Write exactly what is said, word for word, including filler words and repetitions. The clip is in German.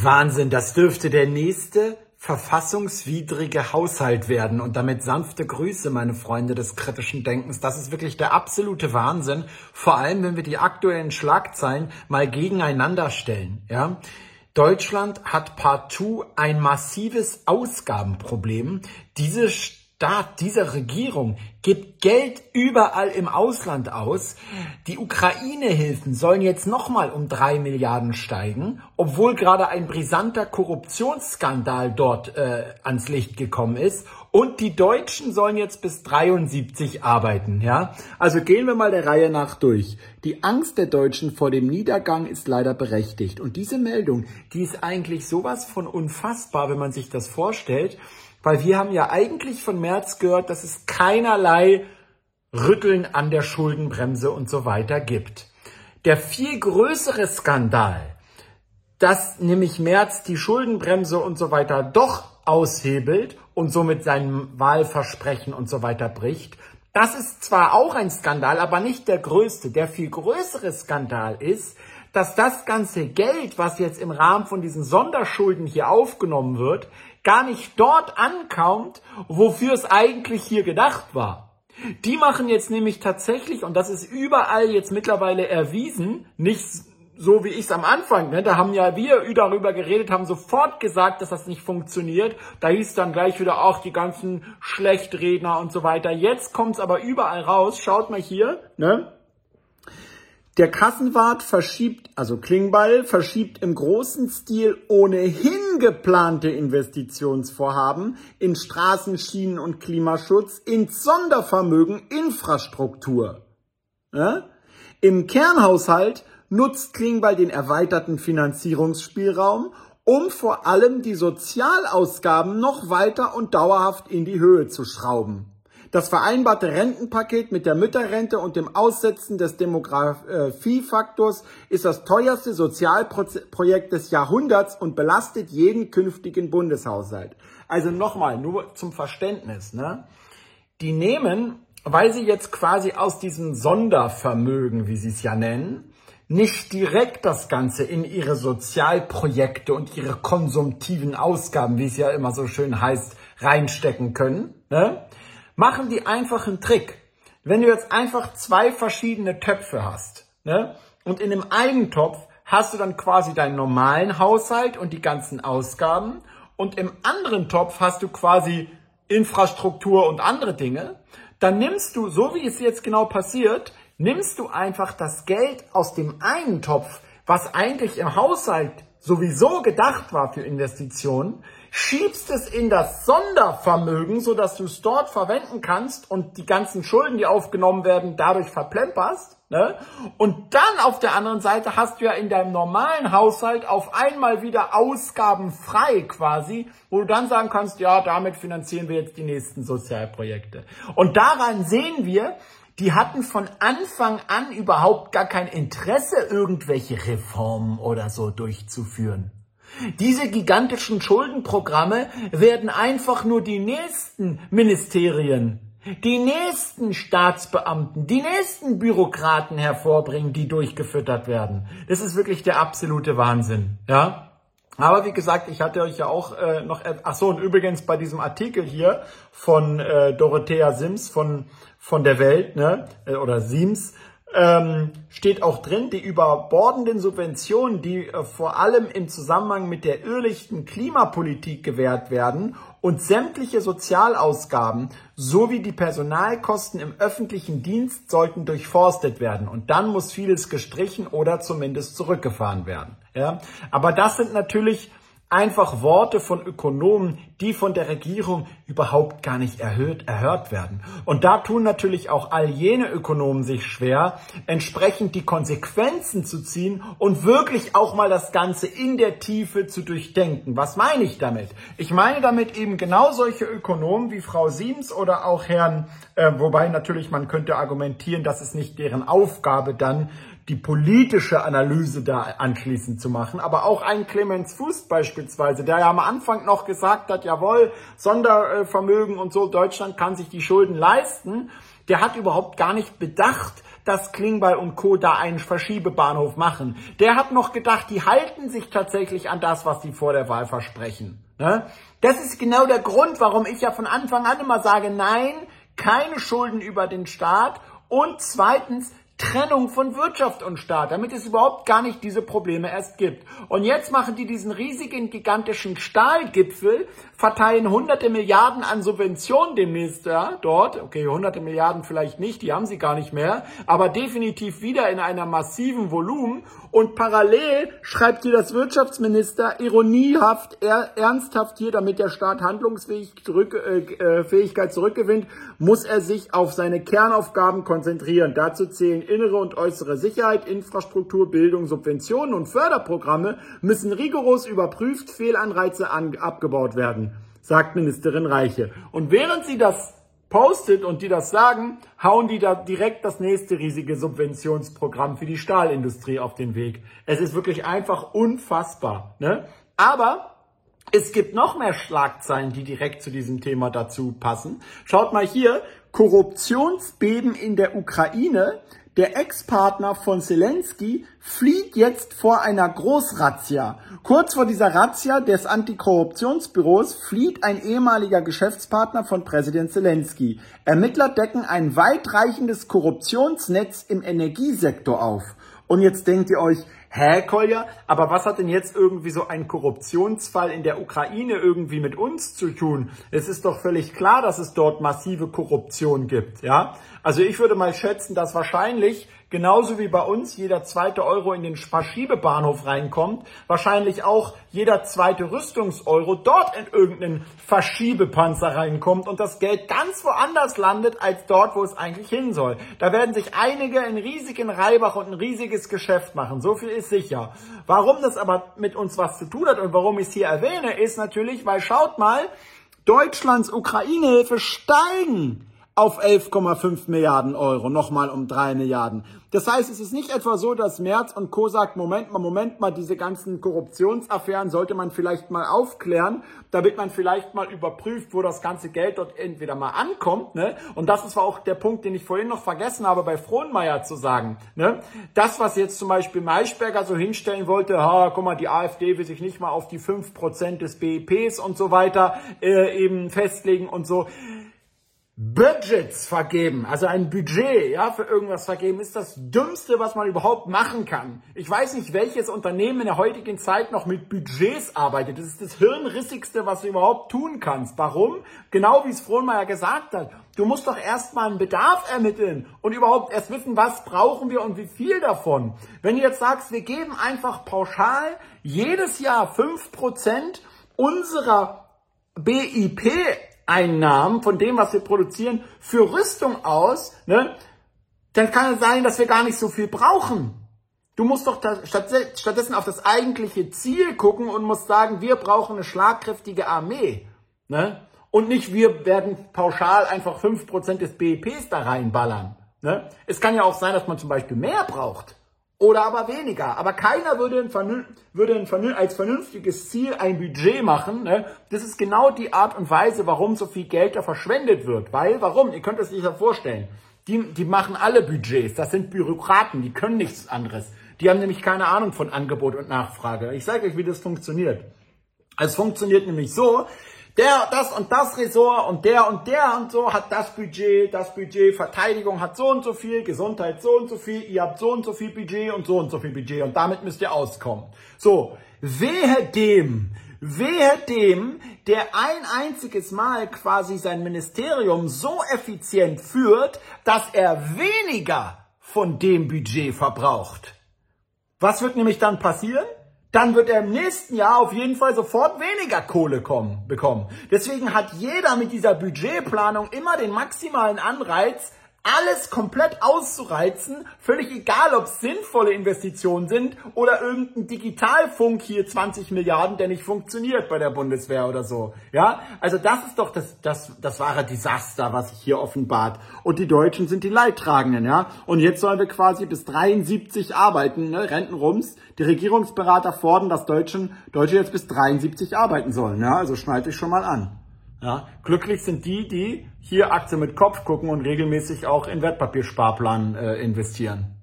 Wahnsinn, das dürfte der nächste verfassungswidrige Haushalt werden. Und damit sanfte Grüße, meine Freunde des kritischen Denkens. Das ist wirklich der absolute Wahnsinn. Vor allem, wenn wir die aktuellen Schlagzeilen mal gegeneinander stellen. Ja? Deutschland hat partout ein massives Ausgabenproblem. Diese Staat, diese Regierung gibt Geld überall im Ausland aus. Die Ukraine-Hilfen sollen jetzt nochmal um drei Milliarden steigen, obwohl gerade ein brisanter Korruptionsskandal dort äh, ans Licht gekommen ist. Und die Deutschen sollen jetzt bis dreiundsiebzig arbeiten. Ja? Also gehen wir mal der Reihe nach durch. Die Angst der Deutschen vor dem Niedergang ist leider berechtigt. Und diese Meldung, die ist eigentlich sowas von unfassbar, wenn man sich das vorstellt. Weil wir haben ja eigentlich von Merz gehört, dass es keinerlei Rütteln an der Schuldenbremse und so weiter gibt. Der viel größere Skandal, dass nämlich Merz die Schuldenbremse und so weiter doch aushebelt und somit sein Wahlversprechen und so weiter bricht, das ist zwar auch ein Skandal, aber nicht der größte. Der viel größere Skandal ist, dass das ganze Geld, was jetzt im Rahmen von diesen Sonderschulden hier aufgenommen wird, gar nicht dort ankommt, wofür es eigentlich hier gedacht war. Die machen jetzt nämlich tatsächlich, und das ist überall jetzt mittlerweile erwiesen, nicht so wie ich es am Anfang, ne, da haben ja wir darüber geredet, haben sofort gesagt, dass das nicht funktioniert. Da hieß dann gleich wieder auch die ganzen Schlechtredner und so weiter. Jetzt kommt es aber überall raus. Schaut mal hier, ne? Der Kassenwart verschiebt, also Klingbeil, verschiebt im großen Stil ohnehin geplante Investitionsvorhaben in Straßen, Schienen und Klimaschutz ins Sondervermögen Infrastruktur. Ja? Im Kernhaushalt nutzt Klingbeil den erweiterten Finanzierungsspielraum, um vor allem die Sozialausgaben noch weiter und dauerhaft in die Höhe zu schrauben. Das vereinbarte Rentenpaket mit der Mütterrente und dem Aussetzen des Demografiefaktors ist das teuerste Sozialprojekt des Jahrhunderts und belastet jeden künftigen Bundeshaushalt. Also nochmal, nur zum Verständnis, ne? Die nehmen, weil sie jetzt quasi aus diesem Sondervermögen, wie sie es ja nennen, nicht direkt das Ganze in ihre Sozialprojekte und ihre konsumtiven Ausgaben, wie es ja immer so schön heißt, reinstecken können, ne? Machen die einfach einen Trick. Wenn du jetzt einfach zwei verschiedene Töpfe hast, ne, und in dem einen Topf hast du dann quasi deinen normalen Haushalt und die ganzen Ausgaben und im anderen Topf hast du quasi Infrastruktur und andere Dinge, dann nimmst du, so wie es jetzt genau passiert, nimmst du einfach das Geld aus dem einen Topf, was eigentlich im Haushalt sowieso gedacht war für Investitionen, schiebst es in das Sondervermögen, sodass du es dort verwenden kannst und die ganzen Schulden, die aufgenommen werden, dadurch verplemperst. Ne? Und dann auf der anderen Seite hast du ja in deinem normalen Haushalt auf einmal wieder Ausgaben frei quasi, wo du dann sagen kannst, ja, damit finanzieren wir jetzt die nächsten Sozialprojekte. Und daran sehen wir, die hatten von Anfang an überhaupt gar kein Interesse, irgendwelche Reformen oder so durchzuführen. Diese gigantischen Schuldenprogramme werden einfach nur die nächsten Ministerien, die nächsten Staatsbeamten, die nächsten Bürokraten hervorbringen, die durchgefüttert werden. Das ist wirklich der absolute Wahnsinn, ja. Aber wie gesagt, ich hatte euch ja auch äh, noch, ach so, und übrigens bei diesem Artikel hier von äh, Dorothea Sims von von der Welt, ne, äh, oder Sims, ähm, steht auch drin, die überbordenden Subventionen, die äh, vor allem im Zusammenhang mit der irrlichten Klimapolitik gewährt werden und sämtliche Sozialausgaben sowie die Personalkosten im öffentlichen Dienst sollten durchforstet werden. Und dann muss vieles gestrichen oder zumindest zurückgefahren werden. Ja? Aber das sind natürlich einfach Worte von Ökonomen, die von der Regierung überhaupt gar nicht erhöht, erhört werden. Und da tun natürlich auch all jene Ökonomen sich schwer, entsprechend die Konsequenzen zu ziehen und wirklich auch mal das Ganze in der Tiefe zu durchdenken. Was meine ich damit? Ich meine damit eben genau solche Ökonomen wie Frau Sims oder auch Herrn, äh, wobei natürlich man könnte argumentieren, das ist nicht deren Aufgabe dann, die politische Analyse da anschließend zu machen. Aber auch ein Clemens Fuß beispielsweise, der ja am Anfang noch gesagt hat, jawohl, Sondervermögen und so, Deutschland kann sich die Schulden leisten, der hat überhaupt gar nicht bedacht, dass Klingbeil und Co. da einen Verschiebebahnhof machen. Der hat noch gedacht, die halten sich tatsächlich an das, was sie vor der Wahl versprechen. Ne? Das ist genau der Grund, warum ich ja von Anfang an immer sage, nein, keine Schulden über den Staat und zweitens Trennung von Wirtschaft und Staat, damit es überhaupt gar nicht diese Probleme erst gibt. Und jetzt machen die diesen riesigen, gigantischen Stahlgipfel, verteilen hunderte Milliarden an Subventionen demnächst ja, dort. Okay, hunderte Milliarden vielleicht nicht, die haben sie gar nicht mehr, aber definitiv wieder in einer massiven Volumen. Und parallel schreibt hier das Wirtschaftsminister ironiehaft, er, ernsthaft hier, damit der Staat Handlungsfähigkeit zurück, äh, Fähigkeit zurückgewinnt, muss er sich auf seine Kernaufgaben konzentrieren. Dazu zählen innere und äußere Sicherheit, Infrastruktur, Bildung, Subventionen und Förderprogramme müssen rigoros überprüft, Fehlanreize an, abgebaut werden, sagt Ministerin Reiche. Und während sie das postet und die das sagen, hauen die da direkt das nächste riesige Subventionsprogramm für die Stahlindustrie auf den Weg. Es ist wirklich einfach unfassbar. Ne? Aber es gibt noch mehr Schlagzeilen, die direkt zu diesem Thema dazu passen. Schaut mal hier, Korruptionsbeben in der Ukraine. Der Ex-Partner von Zelensky flieht jetzt vor einer Großrazzia. Kurz vor dieser Razzia des Antikorruptionsbüros flieht ein ehemaliger Geschäftspartner von Präsident Zelensky. Ermittler decken ein weitreichendes Korruptionsnetz im Energiesektor auf. Und jetzt denkt ihr euch, hä, Kolja, aber was hat denn jetzt irgendwie so ein Korruptionsfall in der Ukraine irgendwie mit uns zu tun? Es ist doch völlig klar, dass es dort massive Korruption gibt, ja? Also ich würde mal schätzen, dass wahrscheinlich, genauso wie bei uns jeder zweite Euro in den Verschiebebahnhof reinkommt, wahrscheinlich auch jeder zweite Rüstungseuro dort in irgendeinen Verschiebepanzer reinkommt und das Geld ganz woanders landet, als dort, wo es eigentlich hin soll. Da werden sich einige einen riesigen Reibach und ein riesiges Geschäft machen, so viel ist sicher. Warum das aber mit uns was zu tun hat und warum ich es hier erwähne, ist natürlich, weil schaut mal, Deutschlands Ukraine-Hilfe steigen auf elf Komma fünf Milliarden Euro, nochmal um drei Milliarden. Das heißt, es ist nicht etwa so, dass Merz und Co. sagt, Moment mal, Moment mal, diese ganzen Korruptionsaffären sollte man vielleicht mal aufklären, damit man vielleicht mal überprüft, wo das ganze Geld dort entweder mal ankommt, ne? Und das ist auch der Punkt, den ich vorhin noch vergessen habe, bei Frohnmeier zu sagen, ne? Das, was jetzt zum Beispiel Maischberger so hinstellen wollte, ha, guck mal, die AfD will sich nicht mal auf die fünf Prozent des B I Ps und so weiter äh, eben festlegen und so. Budgets vergeben, also ein Budget, ja, für irgendwas vergeben, ist das Dümmste, was man überhaupt machen kann. Ich weiß nicht, welches Unternehmen in der heutigen Zeit noch mit Budgets arbeitet. Das ist das Hirnrissigste, was du überhaupt tun kannst. Warum? Genau wie es Frohnmeier gesagt hat. Du musst doch erstmal einen Bedarf ermitteln und überhaupt erst wissen, was brauchen wir und wie viel davon. Wenn du jetzt sagst, wir geben einfach pauschal jedes Jahr fünf Prozent unserer B I P Einnahmen von dem, was wir produzieren, für Rüstung aus, ne, dann kann es sein, dass wir gar nicht so viel brauchen. Du musst doch da, stattdessen auf das eigentliche Ziel gucken und musst sagen, wir brauchen eine schlagkräftige Armee. Ne? Und nicht, wir werden pauschal einfach fünf Prozent des B I Ps da reinballern. Ne? Es kann ja auch sein, dass man zum Beispiel mehr braucht. Oder aber weniger. Aber keiner würde, ein würde ein als vernünftiges Ziel ein Budget machen. Ne? Das ist genau die Art und Weise, warum so viel Geld da verschwendet wird. Weil, warum? Ihr könnt es sich ja vorstellen. Die, die machen alle Budgets. Das sind Bürokraten, die können nichts anderes. Die haben nämlich keine Ahnung von Angebot und Nachfrage. Ich sage euch, wie das funktioniert. Es funktioniert nämlich so, der, das und das Ressort und der und der und so hat das Budget, das Budget, Verteidigung hat so und so viel, Gesundheit so und so viel, ihr habt so und so viel Budget und so und so viel Budget und damit müsst ihr auskommen. So, wehe dem, wehe dem, der ein einziges Mal quasi sein Ministerium so effizient führt, dass er weniger von dem Budget verbraucht. Was wird nämlich dann passieren? Dann wird er im nächsten Jahr auf jeden Fall sofort weniger Kohle kommen, bekommen. Deswegen hat jeder mit dieser Budgetplanung immer den maximalen Anreiz, alles komplett auszureizen, völlig egal, ob es sinnvolle Investitionen sind oder irgendein Digitalfunk hier zwanzig Milliarden, der nicht funktioniert bei der Bundeswehr oder so. Ja, also das ist doch das, das, das wahre Desaster, was sich hier offenbart. Und die Deutschen sind die Leidtragenden, ja. Und jetzt sollen wir quasi bis dreiundsiebzig arbeiten, ne, Rentenrums. Die Regierungsberater fordern, dass Deutschen, Deutsche jetzt bis dreiundsiebzig arbeiten sollen, ja. Also schnallt euch schon mal an. Ja, glücklich sind die, die hier Aktie mit Kopf gucken und regelmäßig auch in Wertpapiersparplan äh, investieren.